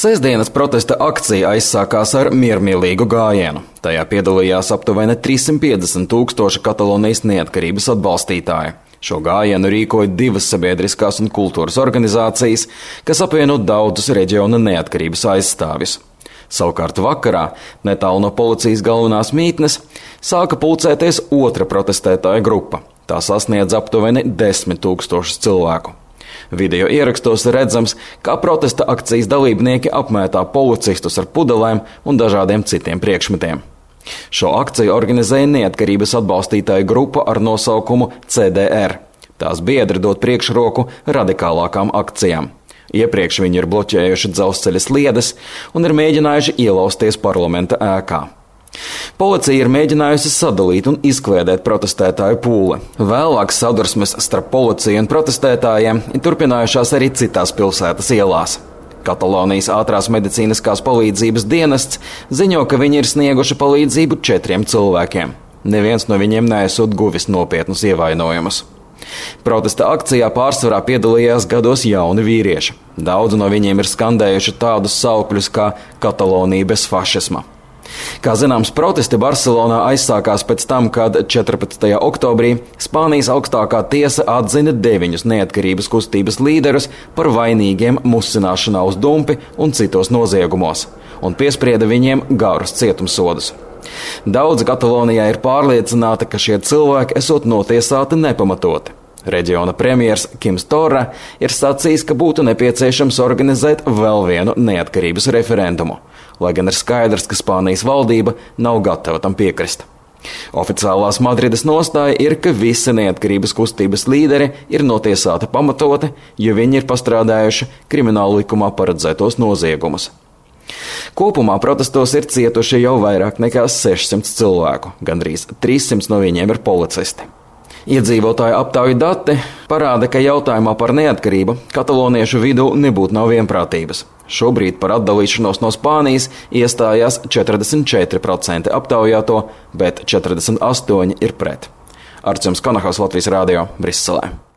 Sestdienas protesta akcija aizsākās ar miermīlīgu gājienu. Tajā piedalījās aptuveni 350 000 Katalonijas neatkarības atbalstītāji. Šo gājienu rīkoja divas sabiedriskās un kultūras organizācijas, kas apvieno daudzus reģiona neatkarības aizstāvjus. Savukārt vakarā, netālu no policijas galvenās mītnes, sāka pulcēties otra protestētāja grupa. Tā sasniedz aptuveni 10 000 cilvēku. Video ierakstos redzams, kā protesta akcijas dalībnieki apmētā policistus ar pudelēm un dažādiem citiem priekšmetiem. Šo akciju organizēja neatkarības atbalstītāja grupa ar nosaukumu CDR. Tās biedri dod priekšroku radikālākām akcijām. Iepriekš viņi ir bloķējuši dzelzceļa sliedes un ir mēģinājuši ielausties parlamenta ēkā. Policija ir mēģinājusi sadalīt un izkliedēt protestētāju pūli. Vēlāk sadursmes starp policiju un protestētājiem ir turpinājušās arī citās pilsētas ielās. Katalonijas ātrās medicīniskās palīdzības dienests ziņo, ka viņi ir snieguši palīdzību 4 cilvēkiem. Neviens no viņiem neesot guvis nopietnus ievainojumus. Protesta akcijā pārsvarā piedalījās gados jauni vīrieši. Daudzi no viņiem ir skandējuši tādus saukļus kā Katalonija bez fašisma. Kā zināms, protesti Barcelonā aizsākās pēc tam, kad 14. oktobrī Spānijas augstākā tiesa atzina 9 neatkarības kustības līderus par vainīgiem musināšanā uz dumpi un citos noziegumos, un piesprieda viņiem garus cietumsodus. Daudzi Katalonijā ir pārliecināti, ka šie cilvēki esot notiesāti nepamatoti. Reģiona premjers Quims Torra ir sacījis, ka būtu nepieciešams organizēt vēl vienu neatkarības referendumu, lai gan ir skaidrs, ka Spānijas valdība nav gatava tam piekrist. Oficiālās Madrides nostāja ir, ka visi neatkarības kustības līderi ir notiesāti pamatoti, jo viņi ir pastrādājuši krimināla likumā paredzētos noziegumus. Kopumā protestos ir cietuši jau vairāk nekā 600 cilvēku, gandrīz 300 no viņiem ir policisti. Iedzīvotāju aptauju dati parāda, ka jautājumā par neatkarību kataloniešu vidū nebūtu nav vienprātības. Šobrīd par atdalīšanos no Spānijas iestājās 44% aptaujāto, bet 48% ir pret. Arčuns Konahaus, Latvijas radio, Briselē.